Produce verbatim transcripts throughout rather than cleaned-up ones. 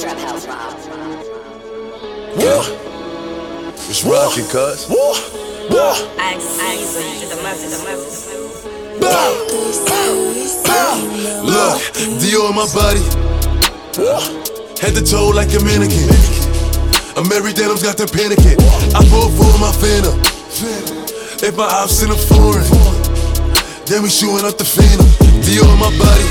Trap House Mob. Yeah. It's rockin', cuz. I see the message, the message. Look, Dior on my body. Head to toe like a mannequin. Mary Denim's got them panicking. I pull for my phantom. If my ops in a foreign, then we shooting up the phantom. Dior on my body.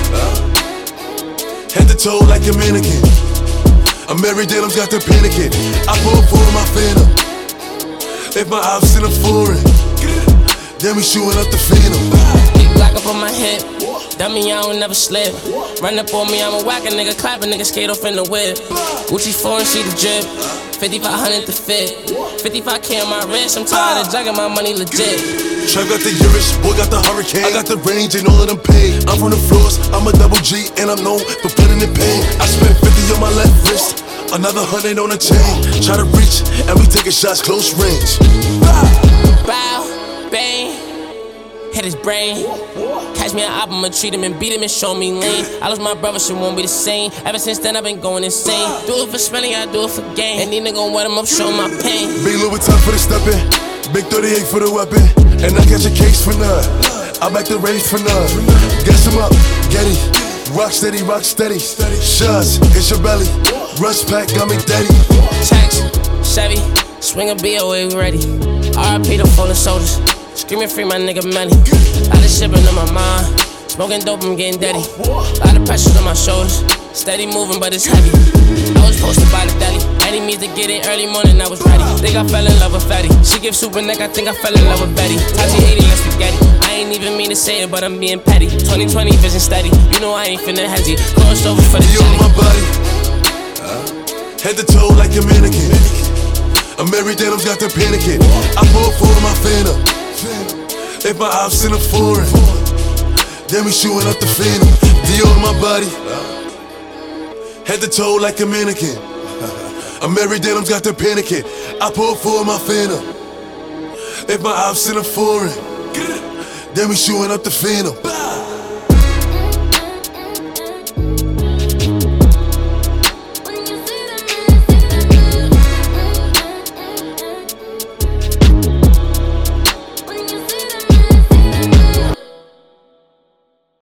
Head to toe like a mannequin. Mary Denim's got them panicking. I pull for my phantom. If my ops in a foreign, then we shooting up the phantom. Big block up on my hip. Dummy, I don't never slip. Run up on me, I'm a whack a nigga. Clap a nigga, skate off in the whip. Gucci foreign, see the drip. fifty-five hundred to fit. fifty-five K on my wrist. I'm tired of jugging my money legit. Trap got the Urish, boy got the hurricane. I got the range and all of them paid. I'm from the floors, I'm a double G and I'm known for putting in pain. I spent fifty on my left wrist, another hundred on the chain. Try to reach and we taking shots close range. Bow, bang, hit his brain. Catch me an album, I'ma treat him and beat him and show me lean. I lost my brother, shit won't be the same. Ever since then, I've been going insane. Do it for spending, I do it for gain. And these niggas gon' wet him up, show my pain. Big Louis Vuitton for the steppin', big thirty-eight for the weapon. And I catch a case for none, I back the race for none. Guess him up, Getty, rock steady, rock steady. Shots, it's your belly, rush pack, got me daddy. Tax, Chevy, swing a B O A, we ready. R I P the fallen soldiers, screaming free my nigga money. Lot of shipping on my mind, smoking dope, I'm getting dirty. Lot of pressure on my shoulders, steady moving but it's heavy. I was posted by the deli, any means to get it early morning, I was ready. Think I fell in love with Fetty, she gives super neck, I think I fell in love with Betty. Tachi eighty, let's spaghetti, I ain't even mean to say it, but I'm being petty. twenty twenty vision steady, you know I ain't finna hezzy. Cross over for the You on my body, head to toe like a mannequin. Mary Denim's got them panicking. I pull for my phantom. If my ops in a foreign, then we shooting up the phantom. Dior on my body, head to toe like a mannequin. Mary Denim's got them panicking. I pull for my phantom. If my ops in a foreign, then we shooting up the phantom.